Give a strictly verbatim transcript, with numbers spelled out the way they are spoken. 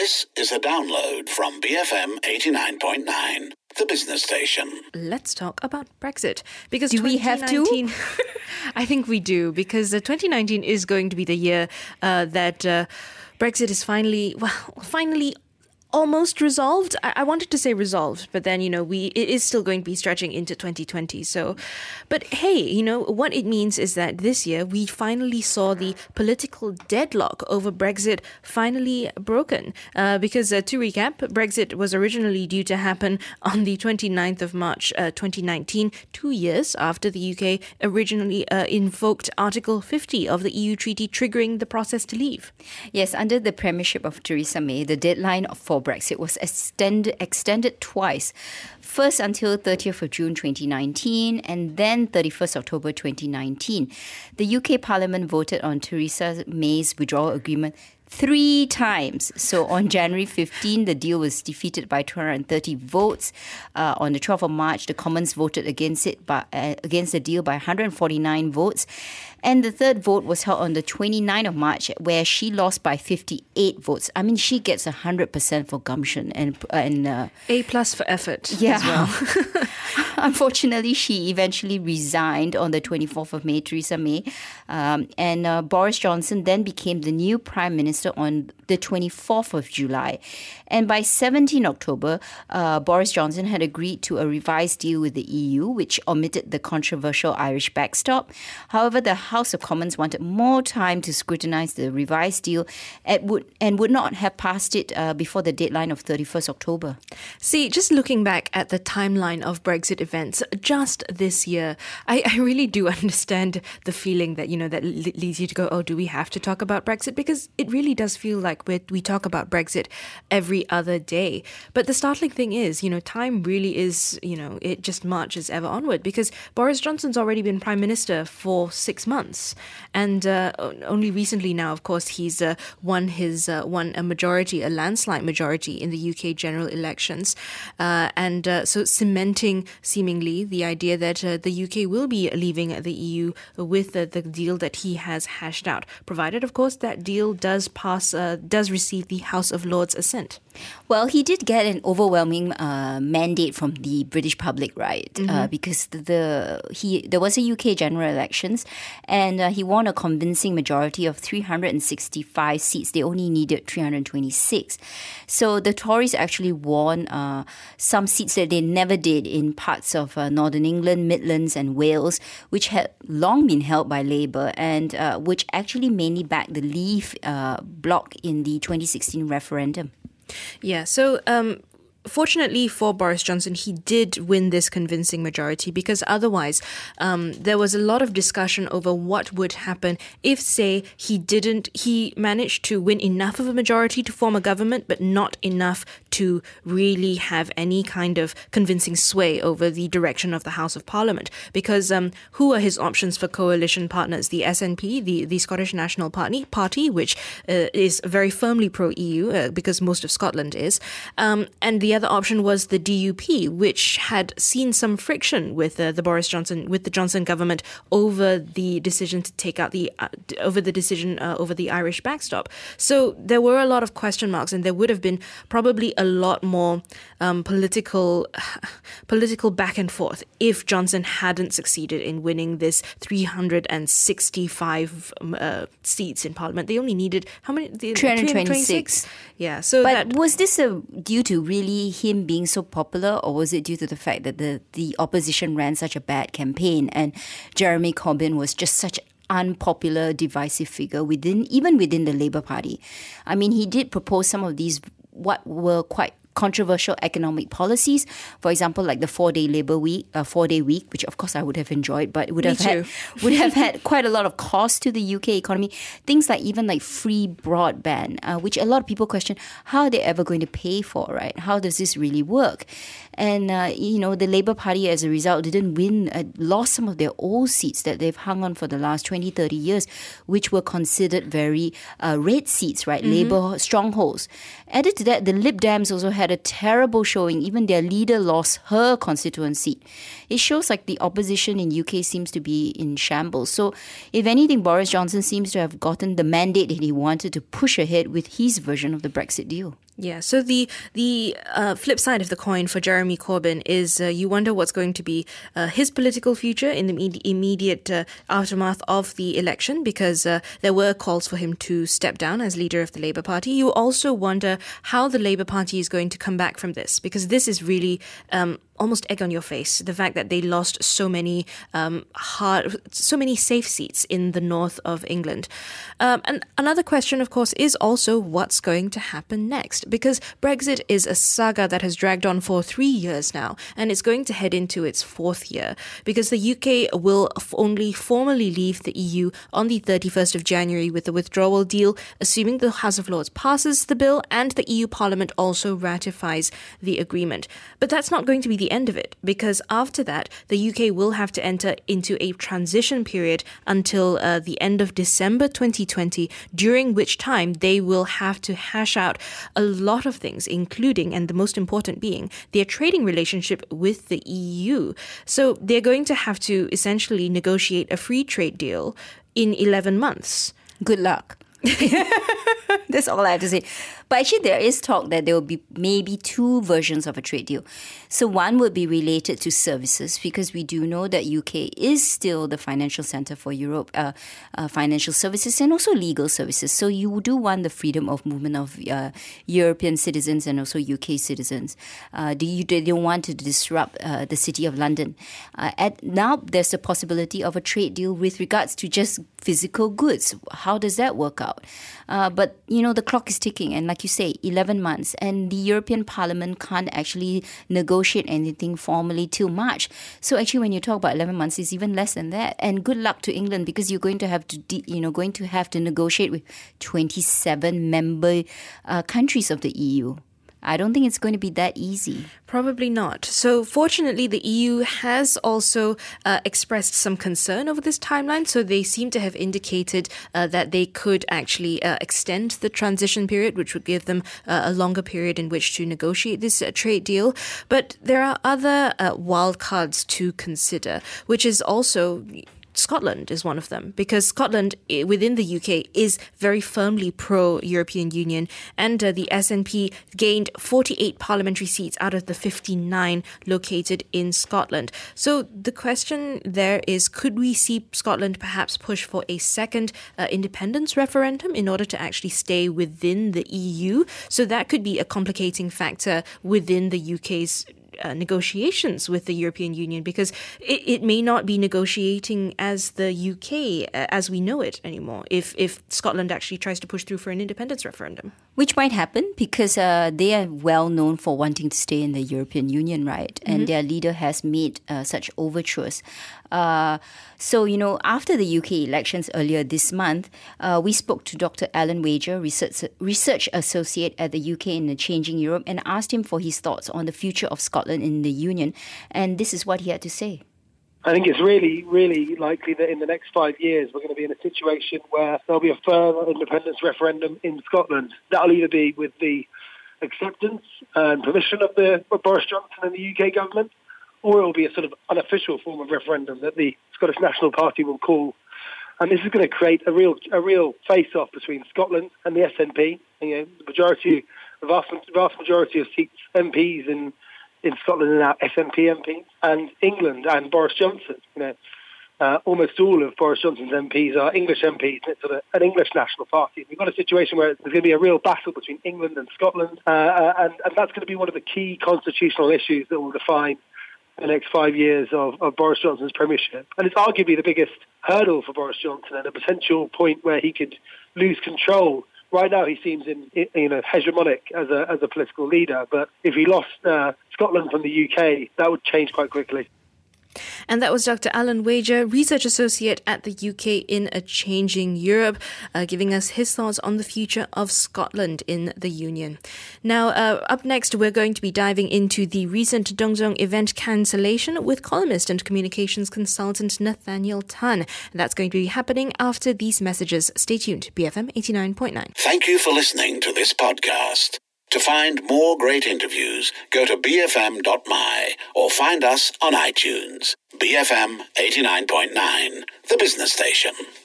This is a download from B F M eighty-nine point nine, the business station. Let's talk about Brexit. Because do we have to? I think we do, because uh, twenty nineteen is going to be the year uh, that uh, Brexit is finally, well, finally almost resolved. I-, I wanted to say resolved, but then, you know, we it is still going to be stretching into twenty twenty. So, but hey, you know, what it means is that this year we finally saw the political deadlock over Brexit finally broken. Uh, because uh, to recap, Brexit was originally due to happen on the twenty-ninth of March, uh, twenty nineteen, two years after the U K originally uh, invoked Article fifty of the E U treaty, triggering the process to leave. Yes, under the premiership of Theresa May, the deadline for Brexit was extended extended twice. First until thirtieth of June twenty nineteen and then thirty-first of October twenty nineteen. The U K Parliament voted on Theresa May's withdrawal agreement three times. So on January fifteenth, the deal was defeated by two hundred thirty votes. Uh, on the twelfth of March, the Commons voted against it, by, uh, against the deal by one hundred forty-nine votes. And the third vote was held on the twenty-ninth of March, where she lost by fifty-eight votes. I mean, she gets one hundred percent for gumption and and uh, A plus for effort. Yeah. As well. Unfortunately, she eventually resigned on the twenty-fourth of May, Theresa May, um, and uh, Boris Johnson then became the new Prime Minister on the twenty-fourth of July. And by seventeenth of October, uh, Boris Johnson had agreed to a revised deal with the E U, which omitted the controversial Irish backstop. However, the House of Commons wanted more time to scrutinise the revised deal and would, and would not have passed it uh, before the deadline of thirty-first of October. See, just looking back at the timeline of Brexit events just this year, I, I really do understand the feeling that, you know, that le- leads you to go, oh, do we have to talk about Brexit? Because it really does feel like we we talk about Brexit every other day. But the startling thing is, you know, time really is, you know, it just marches ever onward, because Boris Johnson's already been Prime Minister for six months. And uh, only recently now, of course, he's uh, won his uh, won a majority, a landslide majority in the U K general elections. Uh, and uh, so cementing, seemingly, the idea that uh, the U K will be leaving the E U with uh, the deal that he has hashed out, provided, of course, that deal does pass, uh, does receive the House of Lords' assent. Well, he did get an overwhelming uh, mandate from the British public, right? Mm-hmm. Uh, because the, the he there was a U K general elections, and uh, he won a convincing majority of three hundred sixty-five seats. They only needed three hundred twenty-six. So the Tories actually won uh, some seats that they never did in parts of uh, Northern England, Midlands and Wales, which had long been held by Labour, and uh, which actually mainly backed the Leave uh, bloc in the twenty sixteen referendum. Yeah, so um, fortunately for Boris Johnson, he did win this convincing majority, because otherwise um, there was a lot of discussion over what would happen if, say, he didn't, he managed to win enough of a majority to form a government, but not enough to really have any kind of convincing sway over the direction of the House of Parliament. Because um, who are his options for coalition partners? The S N P, the, the Scottish National Party, Party, which uh, is very firmly pro-E U, uh, because most of Scotland is. Um, and the other option was the D U P, which had seen some friction with uh, the Boris Johnson, with the Johnson government over the decision to take out the, uh, over the decision uh, over the Irish backstop. So there were a lot of question marks, and there would have been probably a lot more um, political political back and forth if Johnson hadn't succeeded in winning this three hundred sixty-five uh, seats in Parliament. They only needed how many? three hundred twenty-six. Yeah. So, but that, was this a, due to really him being so popular, or was it due to the fact that the the opposition ran such a bad campaign and Jeremy Corbyn was just such unpopular, divisive figure within, even within the Labour Party? I mean, he did propose some of these what were quite controversial economic policies, for example, like the four-day Labour week, uh, four-day week, which of course I would have enjoyed, but it would Me have too. had would have had quite a lot of cost to the U K economy. Things like even like free broadband, uh, which a lot of people question, how are they ever going to pay for, right? How does this really work? And, uh, you know, the Labour Party, as a result, didn't win, uh, lost some of their old seats that they've hung on for the last twenty, thirty years, which were considered very uh, red seats, right? Mm-hmm. Labour strongholds. Added to that, the Lib Dems also had had a terrible showing. Even their leader lost her constituent seat. It shows like the opposition in U K seems to be in shambles. So if anything, Boris Johnson seems to have gotten the mandate that he wanted to push ahead with his version of the Brexit deal. Yeah, so the the uh, flip side of the coin for Jeremy Corbyn is uh, you wonder what's going to be uh, his political future in the imme- immediate uh, aftermath of the election, because uh, there were calls for him to step down as leader of the Labour Party. You also wonder how the Labour Party is going to come back from this, because this is really um, almost egg on your face, the fact that they lost so many um, hard, so many safe seats in the north of England. Um, and another question, of course, is also what's going to happen next, because Brexit is a saga that has dragged on for three years now, and it's going to head into its fourth year, because the U K will f- only formally leave the E U on the thirty-first of January with the withdrawal deal, assuming the House of Lords passes the bill and the E U Parliament also ratifies the agreement. But that's not going to be the end of it, because after that, the U K will have to enter into a transition period until uh, the end of December twenty twenty, during which time they will have to hash out a lot of things, including, and the most important being, their trading relationship with the E U. So they're going to have to essentially negotiate a free trade deal in eleven months. Good luck. That's all I have to say. But actually, there is talk that there will be maybe two versions of a trade deal. So one would be related to services, because we do know that U K is still the financial centre for Europe, uh, uh, financial services and also legal services. So you do want the freedom of movement of uh, European citizens and also U K citizens. Uh, do you, they don't want to disrupt uh, the City of London. Uh, at, now, there's a possibility of a trade deal with regards to just physical goods. How does that work out? Uh, but, you know, the clock is ticking, and like you say, eleven months, and the European Parliament can't actually negotiate anything formally till March. So actually, when you talk about eleven months, it's even less than that. And good luck to England, because you're going to have to, de- you know, going to have to negotiate with twenty-seven member uh, countries of the E U. I don't think it's going to be that easy. Probably not. So fortunately, the E U has also uh, expressed some concern over this timeline. So they seem to have indicated uh, that they could actually uh, extend the transition period, which would give them uh, a longer period in which to negotiate this uh, trade deal. But there are other uh, wildcards to consider, which is also... Scotland is one of them, because Scotland within the U K is very firmly pro-European Union, and uh, the S N P gained forty-eight parliamentary seats out of the fifty-nine located in Scotland. So the question there is, could we see Scotland perhaps push for a second uh, independence referendum in order to actually stay within the E U? So that could be a complicating factor within the U K's Uh, negotiations with the European Union, because it, it may not be negotiating as the U K uh, as we know it anymore if if Scotland actually tries to push through for an independence referendum. Which might happen, because uh, they are well known for wanting to stay in the European Union, right? And mm-hmm. their leader has made uh, such overtures. Uh, so, you know, after the U K elections earlier this month, uh, we spoke to Doctor Alan Wager, research, research associate at the U K in the Changing Europe, and asked him for his thoughts on the future of Scotland in the Union. And this is what he had to say. I think it's really, really likely that in the next five years we're going to be in a situation where there'll be a further independence referendum in Scotland. That'll either be with the acceptance and permission of the of Boris Johnson and the U K government, or it will be a sort of unofficial form of referendum that the Scottish National Party will call. And this is going to create a real a real face-off between Scotland and the S N P. You know, the majority, the vast, vast majority of seats, M Ps in in Scotland are now S N P M Ps, and England and Boris Johnson. You know, uh, almost all of Boris Johnson's M Ps are English M Ps, and it's sort of an English national party. We've got a situation where there's going to be a real battle between England and Scotland, uh, and, and that's going to be one of the key constitutional issues that will define the next five years of, of Boris Johnson's premiership. And it's arguably the biggest hurdle for Boris Johnson, and a potential point where he could lose control. Right now, he seems in, you know, hegemonic as a as a political leader. But if he lost uh, Scotland from the U K, that would change quite quickly. And that was Doctor Alan Wager, research associate at the U K in A Changing Europe, uh, giving us his thoughts on the future of Scotland in the Union. Now, uh, up next, we're going to be diving into the recent Dongzhong event cancellation with columnist and communications consultant Nathaniel Tan. And that's going to be happening after these messages. Stay tuned. B F M eighty-nine point nine. Thank you for listening to this podcast. To find more great interviews, go to b f m dot m y or find us on iTunes. B F M eighty-nine point nine, the business station.